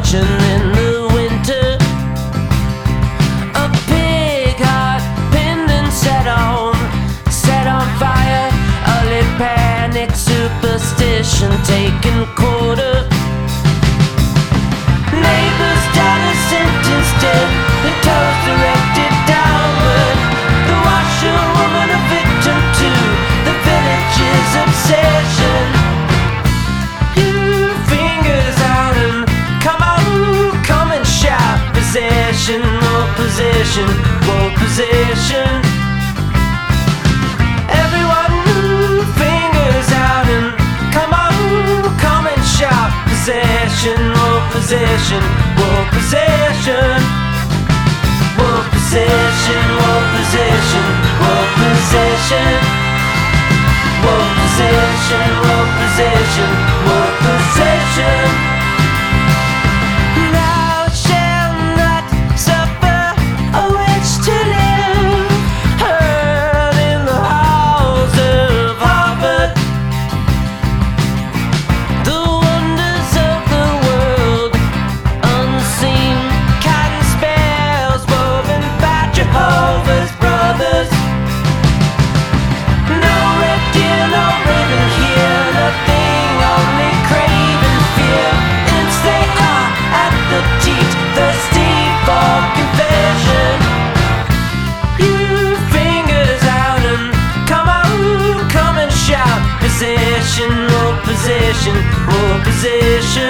kitchen in the winter. A pig heart pinned and set on fire. Early panic, superstition taking quarter. Neighbors died a sentence dead, the toes directed downward. The washerwoman a victim to the village's obsession. Your fingers out and come and shout. Possession, more possession, more possession. Everyone fingers out and come and shout. Possession, more possession, more possession. More possession, more possession, more possession. More possession, more possession, more possession. Thou shalt not suffer a witch to live. Heard in the halls of Harvard. The wonders of the world unseen. Cotton spells woven by Jehovah's brothers. No red deer, no raven here. Nothing, only craving fear. Imps they are at the teat, thirsty for confession. You fingers out and come and shout. Possession, more possession, more possession.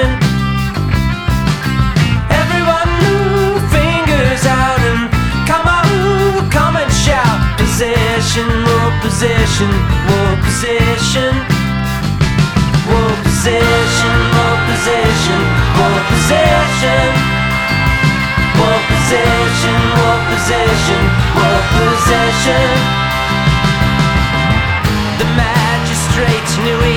Everyone fingers out and come and shout. Possession, more possession, more possession. More possession, more possession, more possession. More possession, more possession, more possession. The magistrate knew he